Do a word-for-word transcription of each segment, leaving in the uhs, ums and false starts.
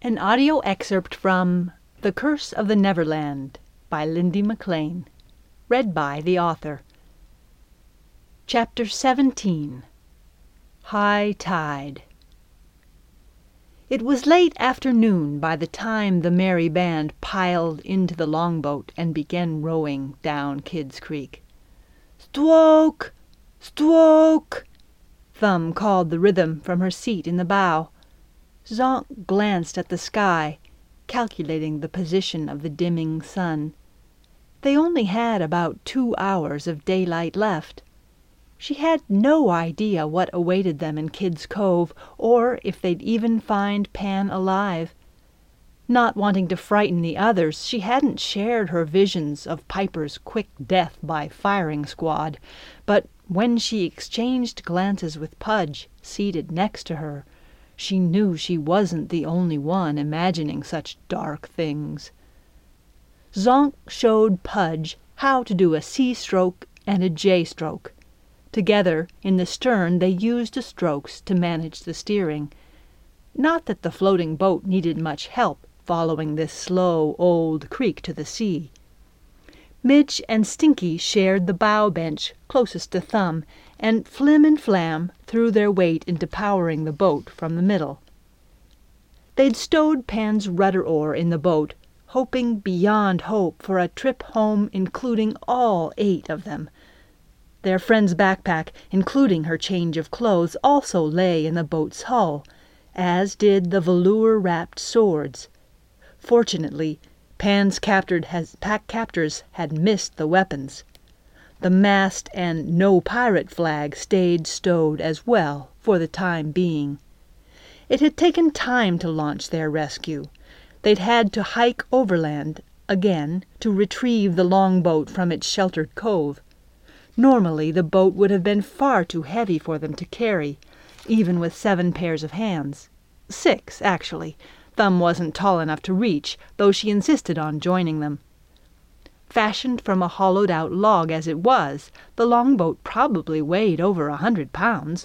An audio excerpt from The Curse of the Neverland by Lindy McLean, read by the author. Chapter seventeen. High Tide. It was late afternoon by the time the merry band piled into the longboat and began rowing down Kidd's Creek. "Stoke! Stoke!" Thumb called the rhythm from her seat in the bow. Zonk glanced at the sky, calculating the position of the dimming sun. They only had about two hours of daylight left. She had no idea what awaited them in Kidd's Cove, or if they'd even find Pan alive. Not wanting to frighten the others, she hadn't shared her visions of Piper's quick death by firing squad, but when she exchanged glances with Pudge, seated next to her, she knew she wasn't the only one imagining such dark things. Zonk showed Pudge how to do a C-stroke and a J-stroke. Together, in the stern, they used the strokes to manage the steering. Not that the floating boat needed much help following this slow old creek to the sea. Midge and Stinky shared the bow bench closest to Thumb, and Flim and Flam threw their weight into powering the boat from the middle. They'd stowed Pan's rudder oar in the boat, hoping beyond hope for a trip home including all eight of them. Their friend's backpack, including her change of clothes, also lay in the boat's hull, as did the velour-wrapped swords. Fortunately, Pan's captored has, pack captors had missed the weapons. The mast and no pirate flag stayed stowed as well for the time being. It had taken time to launch their rescue. They'd had to hike overland again to retrieve the longboat from its sheltered cove. Normally, the boat would have been far too heavy for them to carry, even with seven pairs of hands. Six, actually. Thumb wasn't tall enough to reach, though she insisted on joining them. Fashioned from a hollowed-out log as it was, the longboat probably weighed over a hundred pounds.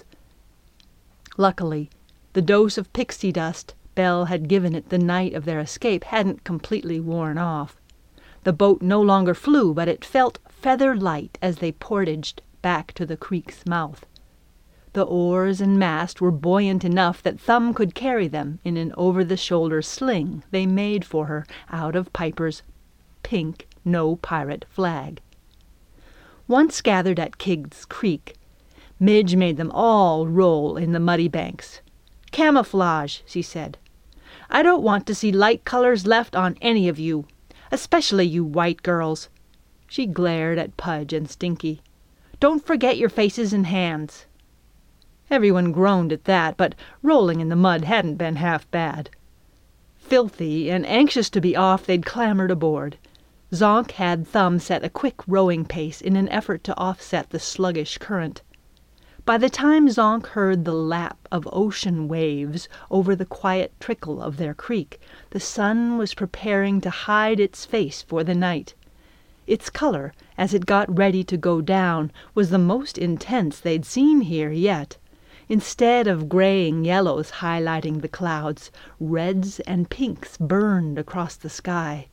Luckily, the dose of pixie dust Belle had given it the night of their escape hadn't completely worn off. The boat no longer flew, but it felt feather-light as they portaged back to the creek's mouth. The oars and mast were buoyant enough that Thumb could carry them in an over-the-shoulder sling they made for her out of Piper's pink no-pirate flag. Once gathered at Kidd's Creek, Midge made them all roll in the muddy banks. "Camouflage," she said. "I don't want to see light colors left on any of you, especially you white girls." She glared at Pudge and Stinky. "Don't forget your faces and hands." Everyone groaned at that, but rolling in the mud hadn't been half bad. Filthy and anxious to be off, they'd clambered aboard. Zonk had Thumb set a quick rowing pace in an effort to offset the sluggish current. By the time Zonk heard the lap of ocean waves over the quiet trickle of their creek, the sun was preparing to hide its face for the night. Its color, as it got ready to go down, was the most intense they'd seen here yet. Instead of graying yellows highlighting the clouds, reds and pinks burned across the sky.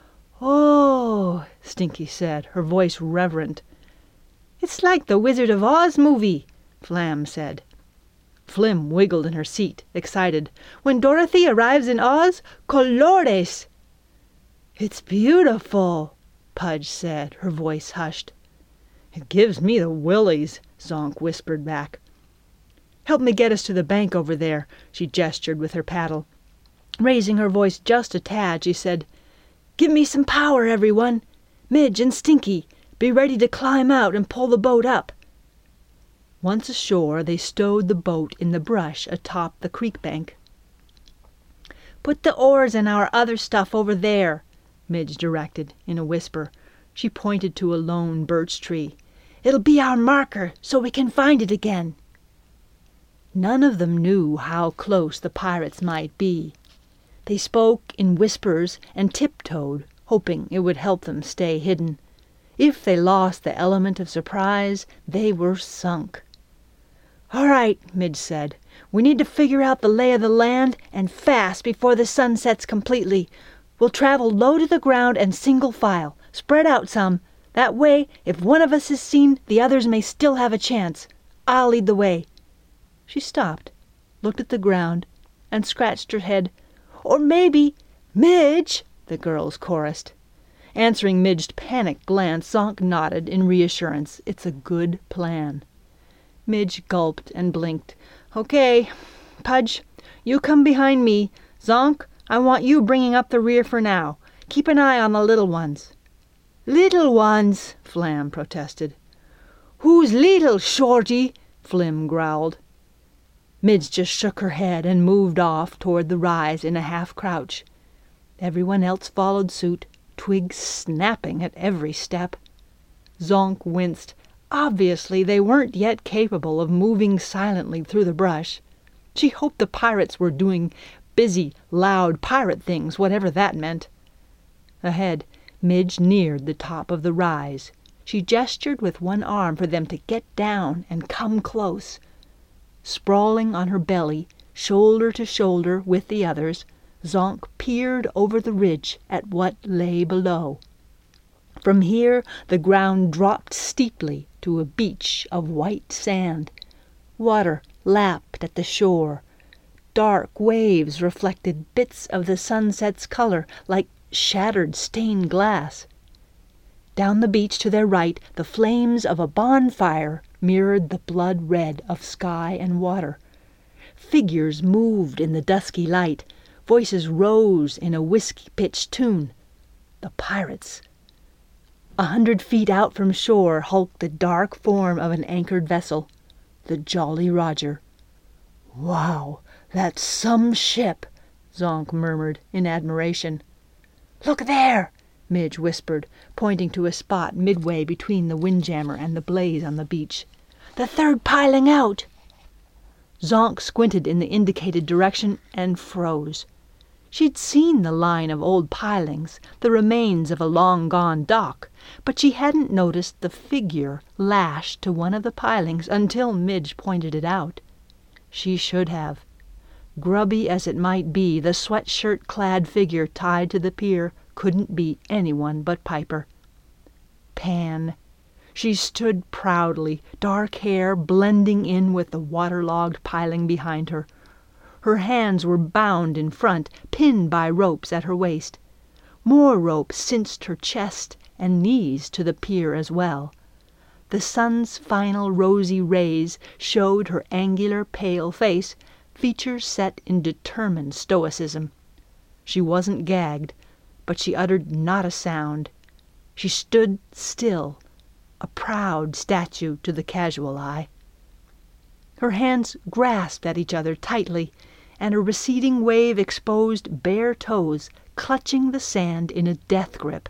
"Oh," Stinky said, her voice reverent. "It's like the Wizard of Oz movie," Flam said. Flim wiggled in her seat, excited. "When Dorothy arrives in Oz, colores!" "It's beautiful," Pudge said, her voice hushed. "It gives me the willies," Zonk whispered back. "Help me get us to the bank over there," she gestured with her paddle. Raising her voice just a tad, she said, "Give me some power, everyone. Midge and Stinky, be ready to climb out and pull the boat up." Once ashore, they stowed the boat in the brush atop the creek bank. "Put the oars and our other stuff over there," Midge directed in a whisper. She pointed to a lone birch tree. "It'll be our marker so we can find it again." None of them knew how close the pirates might be. They spoke in whispers and tiptoed, hoping it would help them stay hidden. If they lost the element of surprise, they were sunk. "All right," Midge said. We need to figure out the lay of the land, and fast, before the sun sets completely. We'll travel low to the ground and single file. Spread out some. That way, if one of us is seen, the others may still have a chance. I'll lead the way." She stopped, looked at the ground, and scratched her head. "Or maybe—" "Midge!" the girls chorused. Answering Midge's panicked glance, Zonk nodded in reassurance. It's a good plan. Midge gulped and blinked. "Okay. Pudge, you come behind me. Zonk, I want you bringing up the rear for now. Keep an eye on the little ones." "Little ones!" Flam protested. "Who's leetle, Shorty?" Flim growled. Midge just shook her head and moved off toward the rise in a half-crouch. Everyone else followed suit, twigs snapping at every step. Zonk winced. Obviously, they weren't yet capable of moving silently through the brush. She hoped the pirates were doing busy, loud pirate things, whatever that meant. Ahead, Midge neared the top of the rise. She gestured with one arm for them to get down and come close. Sprawling on her belly, shoulder to shoulder with the others, Zonk peered over the ridge at what lay below. From here, the ground dropped steeply to a beach of white sand. Water lapped at the shore. Dark waves reflected bits of the sunset's color like shattered stained glass. Down the beach to their right, the flames of a bonfire mirrored the blood red of sky and water. Figures moved in the dusky light. Voices rose in a whiskey-pitched tune. The pirates. A hundred feet out from shore hulked the dark form of an anchored vessel, the Jolly Roger. "Wow, that's some ship," Zonk murmured in admiration. "Look there!" Midge whispered, pointing to a spot midway between the windjammer and the blaze on the beach. "The third piling out!" Zonk squinted in the indicated direction and froze. She'd seen the line of old pilings, the remains of a long-gone dock, but she hadn't noticed the figure lashed to one of the pilings until Midge pointed it out. She should have. Grubby as it might be, the sweatshirt-clad figure tied to the pier couldn't be anyone but Piper. Pan. She stood proudly, dark hair blending in with the waterlogged piling behind her. Her hands were bound in front, pinned by ropes at her waist. More ropes cinched her chest and knees to the pier as well. The sun's final rosy rays showed her angular, pale face, features set in determined stoicism. She wasn't gagged, but she uttered not a sound. She stood still, a proud statue to the casual eye. Her hands grasped at each other tightly, and a receding wave exposed bare toes, clutching the sand in a death grip.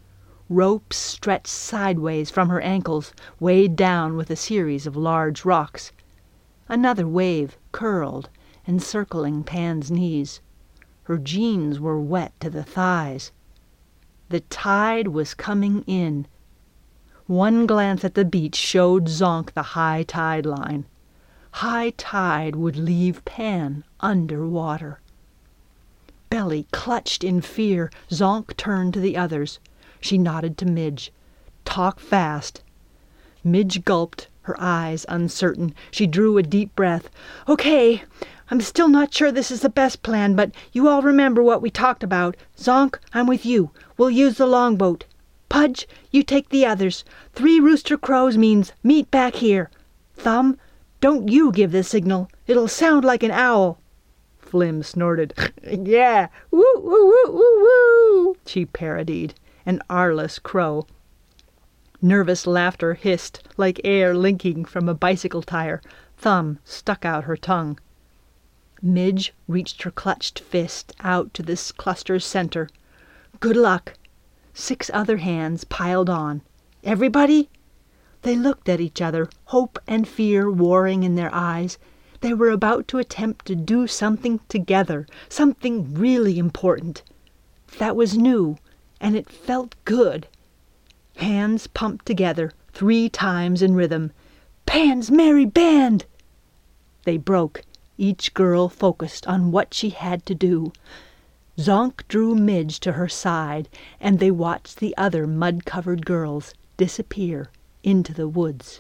Ropes stretched sideways from her ankles, weighed down with a series of large rocks. Another wave curled, encircling Pan's knees. Her jeans were wet to the thighs. The tide was coming in. One glance at the beach showed Zonk the high tide line. High tide would leave Pan under water. Belly clutched in fear, Zonk turned to the others. She nodded to Midge. "Talk fast." Midge gulped, her eyes uncertain. She drew a deep breath. "Okay, I'm still not sure this is the best plan, but you all remember what we talked about. Zonk, I'm with you. We'll use the longboat. Pudge, you take the others. Three rooster crows means meet back here. Thumb, don't you give the signal. It'll sound like an owl." Flim snorted. "Yeah, woo, woo, woo, woo, woo," she parodied, an Arliss crow. Nervous laughter hissed like air linking from a bicycle tire. Thumb stuck out her tongue. Midge reached her clutched fist out to this cluster's center. "Good luck." Six other hands piled on. "Everybody?" They looked at each other, hope and fear warring in their eyes. They were about to attempt to do something together, something really important. That was new, and it felt good. Hands pumped together, three times in rhythm. "Pan's merry band!" They broke, each girl focused on what she had to do. Zonk drew Midge to her side, and they watched the other mud-covered girls disappear into the woods.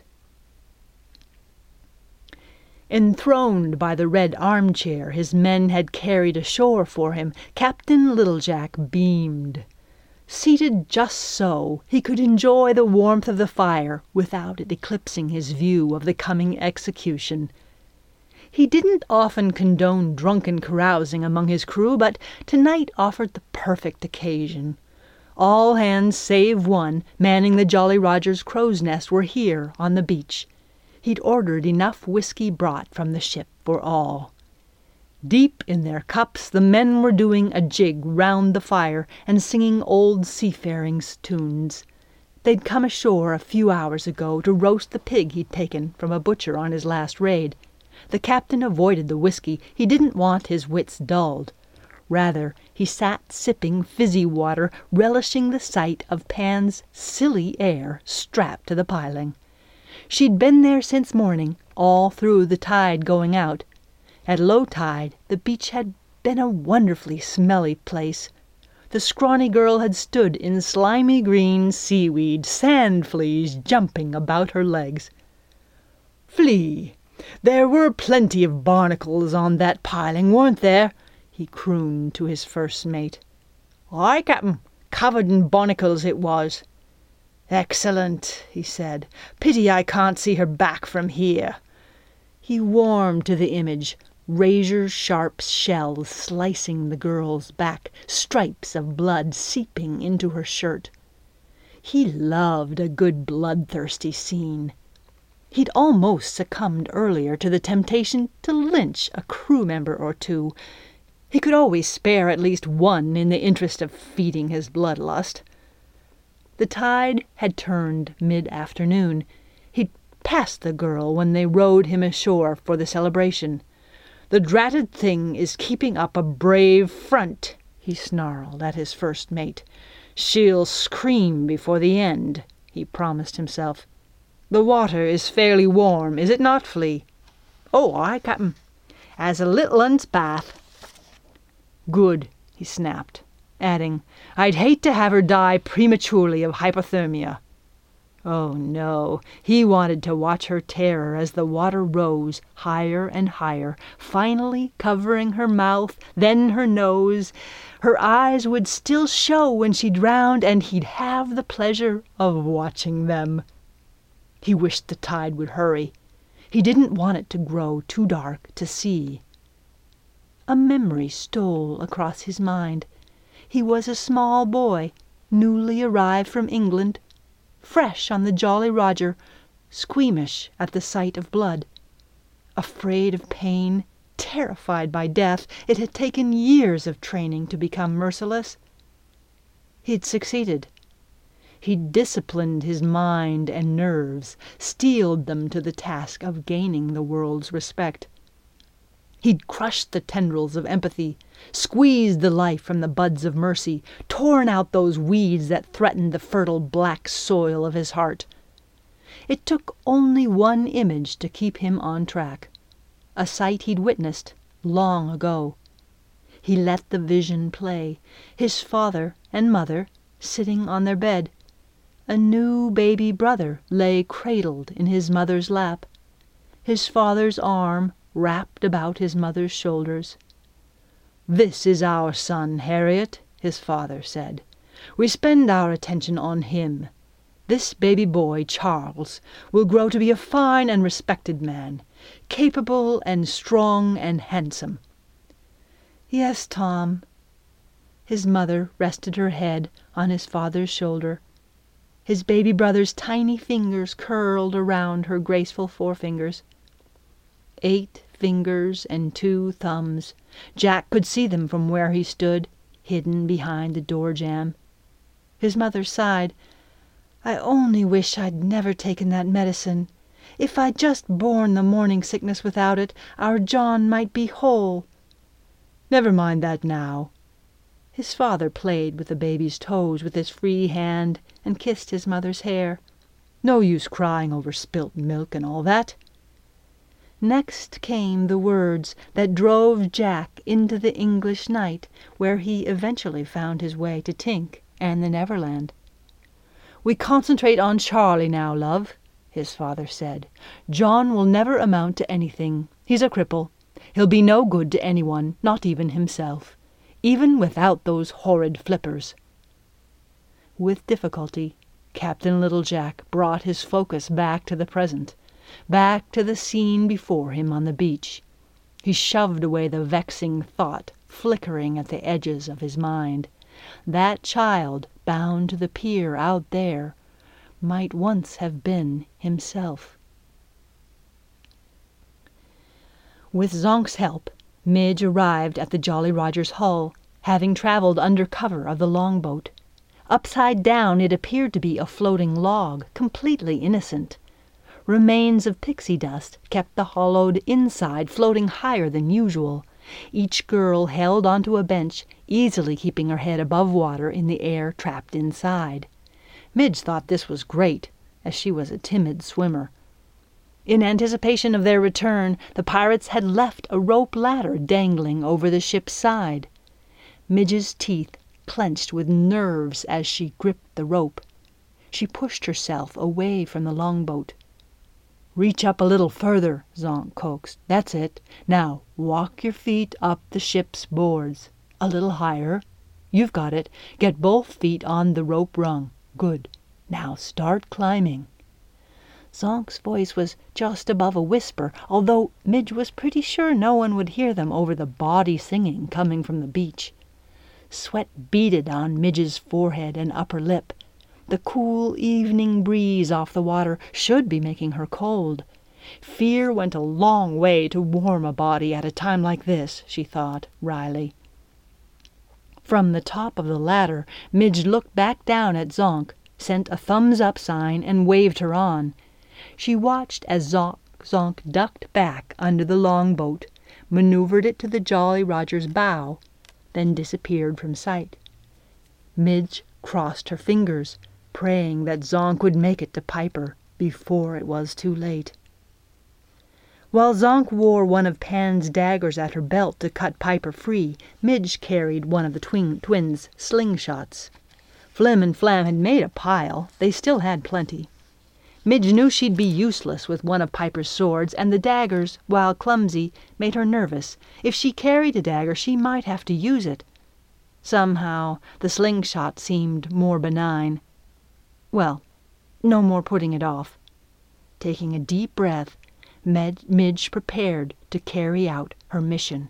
Enthroned by the red armchair his men had carried ashore for him, Captain Littlejack beamed. Seated just so, he could enjoy the warmth of the fire without it eclipsing his view of the coming execution. He didn't often condone drunken carousing among his crew, but tonight offered the perfect occasion. All hands save one, manning the Jolly Roger's crow's nest, were here on the beach. He'd ordered enough whiskey brought from the ship for all. Deep in their cups, the men were doing a jig round the fire and singing old seafaring's tunes. They'd come ashore a few hours ago to roast the pig he'd taken from a butcher on his last raid. The captain avoided the whiskey. He didn't want his wits dulled. Rather, he sat sipping fizzy water, relishing the sight of Pan's silly air strapped to the piling. She'd been there since morning, all through the tide going out. At low tide, the beach had been a wonderfully smelly place. The scrawny girl had stood in slimy green seaweed, sand fleas jumping about her legs. "Flea, there were plenty of barnacles on that piling, weren't there?" he crooned to his first mate. "Aye, Cap'n, covered in barnacles it was." "Excellent," he said. "Pity I can't see her back from here." He warmed to the image, razor-sharp shells slicing the girl's back, stripes of blood seeping into her shirt. He loved a good bloodthirsty scene. He'd almost succumbed earlier to the temptation to lynch a crew member or two. He could always spare at least one in the interest of feeding his bloodlust. The tide had turned mid-afternoon. He'd passed the girl when they rowed him ashore for the celebration. "The dratted thing is keeping up a brave front," he snarled at his first mate. "She'll scream before the end," he promised himself. "The water is fairly warm, is it not, Flea?" "Oh, aye, Cap'n. As a little un's bath." "Good," he snapped, adding, "I'd hate to have her die prematurely of hypothermia." Oh, no. He wanted to watch her terror as the water rose higher and higher, finally covering her mouth, then her nose. Her eyes would still show when she drowned, and he'd have the pleasure of watching them. He wished the tide would hurry. He didn't want it to grow too dark to see. A memory stole across his mind. He was a small boy, newly arrived from England, fresh on the Jolly Roger, squeamish at the sight of blood. Afraid of pain, terrified by death, it had taken years of training to become merciless. He'd succeeded. He'd disciplined his mind and nerves, steeled them to the task of gaining the world's respect. He'd crushed the tendrils of empathy, squeezed the life from the buds of mercy, torn out those weeds that threatened the fertile black soil of his heart. It took only one image to keep him on track, a sight he'd witnessed long ago. He let the vision play, his father and mother sitting on their bed. A new baby brother lay cradled in his mother's lap, his father's arm wrapped about his mother's shoulders. "This is our son, Harriet," his father said. "We spend our attention on him. This baby boy, Charles, will grow to be a fine and respected man, capable and strong and handsome." "Yes, Tom." His mother rested her head on his father's shoulder. His baby brother's tiny fingers curled around her graceful forefingers. Eight fingers and two thumbs. Jack could see them from where he stood, hidden behind the door jamb. His mother sighed. "I only wish I'd never taken that medicine. If I'd just borne the morning sickness without it, our John might be whole." "Never mind that now." His father played with the baby's toes with his free hand and kissed his mother's hair. "No use crying over spilt milk and all that." Next came the words that drove Jack into the English night, where he eventually found his way to Tink and the Neverland. "We concentrate on Charlie now, love," his father said. "John will never amount to anything. He's a cripple. He'll be no good to anyone, not even himself, even without those horrid flippers." With difficulty, Captain Littlejack brought his focus back to the present, back to the scene before him on the beach. He shoved away the vexing thought flickering at the edges of his mind. That child bound to the pier out there might once have been himself. With Zonk's help, Midge arrived at the Jolly Roger's hull, having traveled under cover of the longboat. Upside down, it appeared to be a floating log, completely innocent. Remains of pixie dust kept the hollowed inside floating higher than usual. Each girl held onto a bench, easily keeping her head above water in the air trapped inside. Midge thought this was great, as she was a timid swimmer. In anticipation of their return, the pirates had left a rope ladder dangling over the ship's side. Midge's teeth clenched with nerves as she gripped the rope. She pushed herself away from the longboat. "Reach up a little further," Zonk coaxed. "That's it. Now walk your feet up the ship's boards. A little higher. You've got it. Get both feet on the rope rung. Good. Now start climbing." Zonk's voice was just above a whisper, although Midge was pretty sure no one would hear them over the bawdy singing coming from the beach. Sweat beaded on Midge's forehead and upper lip. The cool evening breeze off the water should be making her cold. Fear went a long way to warm a body at a time like this, she thought wryly. From the top of the ladder, Midge looked back down at Zonk, sent a thumbs-up sign, and waved her on. She watched as Zonk, Zonk ducked back under the longboat, maneuvered it to the Jolly Roger's bow, then disappeared from sight. Midge crossed her fingers, praying that Zonk would make it to Piper before it was too late. While Zonk wore one of Pan's daggers at her belt to cut Piper free, Midge carried one of the twin twins' slingshots. Flim and Flam had made a pile. They still had plenty. Midge knew she'd be useless with one of Piper's swords, and the daggers, while clumsy, made her nervous. If she carried a dagger, she might have to use it. Somehow, the slingshot seemed more benign. Well, no more putting it off. Taking a deep breath, Med- Midge prepared to carry out her mission.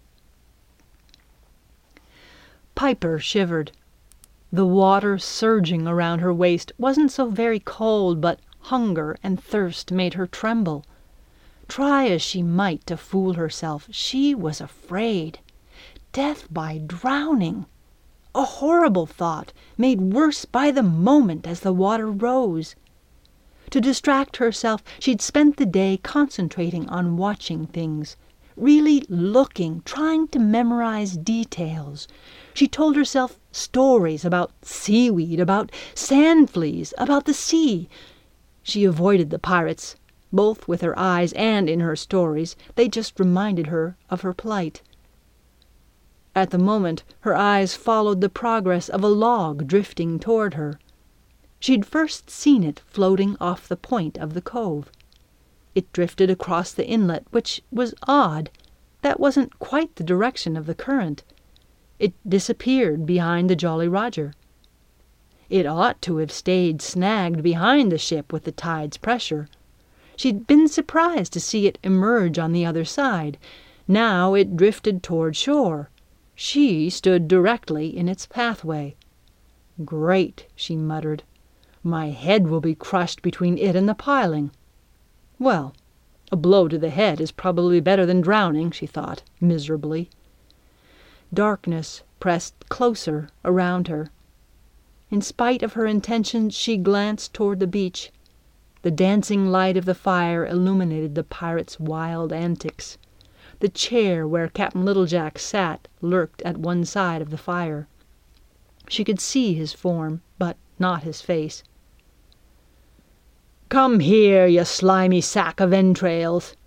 Piper shivered. The water surging around her waist wasn't so very cold, but hunger and thirst made her tremble. Try as she might to fool herself, she was afraid. Death by drowning! A horrible thought, made worse by the moment as the water rose. To distract herself, she'd spent the day concentrating on watching things, really looking, trying to memorize details. She told herself stories about seaweed, about sand fleas, about the sea. She avoided the pirates, both with her eyes and in her stories. They just reminded her of her plight. At the moment, her eyes followed the progress of a log drifting toward her. She'd first seen it floating off the point of the cove. It drifted across the inlet, which was odd. That wasn't quite the direction of the current. It disappeared behind the Jolly Roger. It ought to have stayed snagged behind the ship with the tide's pressure. She'd been surprised to see it emerge on the other side. Now it drifted toward shore. She stood directly in its pathway. "Great," she muttered. "My head will be crushed between it and the piling." Well, a blow to the head is probably better than drowning, she thought miserably. Darkness pressed closer around her. In spite of her intentions, she glanced toward the beach. The dancing light of the fire illuminated the pirate's wild antics. The chair where Captain Littlejack sat lurked at one side of the fire. She could see his form, but not his face. "Come here, you slimy sack of entrails!"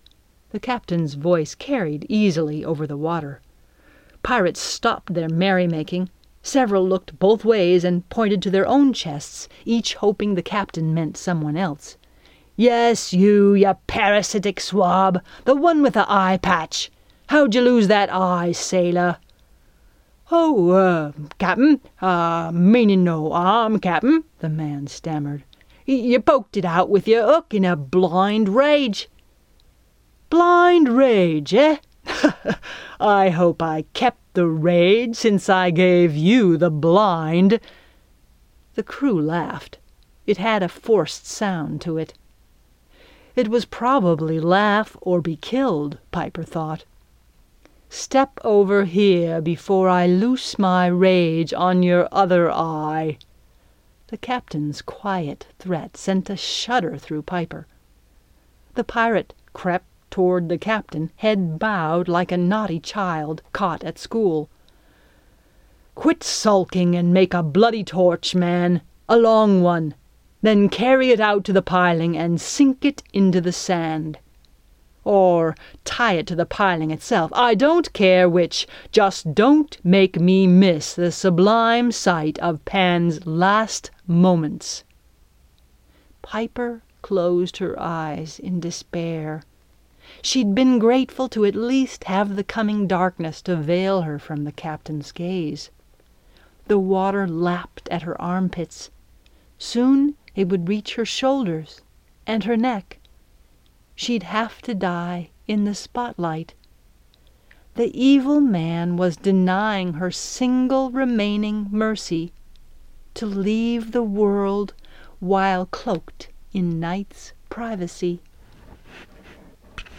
The captain's voice carried easily over the water. Pirates stopped their merrymaking. Several looked both ways and pointed to their own chests, each hoping the captain meant someone else. "Yes, you, you parasitic swab, the one with the eye patch. How'd you lose that eye, sailor?" "Oh, uh, cap'n, uh, meaning no harm, cap'n," the man stammered. "You poked it out with your hook in a blind rage." "Blind rage, eh? I hope I kept the rage since I gave you the blind." The crew laughed. It had a forced sound to it. It was probably laugh or be killed, Piper thought. "Step over here before I loose my rage on your other eye." The captain's quiet threat sent a shudder through Piper. The pirate crept toward the captain, head bowed like a naughty child caught at school. "Quit sulking and make a bloody torch, man, a long one. Then carry it out to the piling and sink it into the sand. Or tie it to the piling itself. I don't care which. Just don't make me miss the sublime sight of Pan's last moments." Piper closed her eyes in despair. She'd been grateful to at least have the coming darkness to veil her from the captain's gaze. The water lapped at her armpits. Soon it would reach her shoulders and her neck. She'd have to die in the spotlight. The evil man was denying her single remaining mercy, to leave the world while cloaked in night's privacy.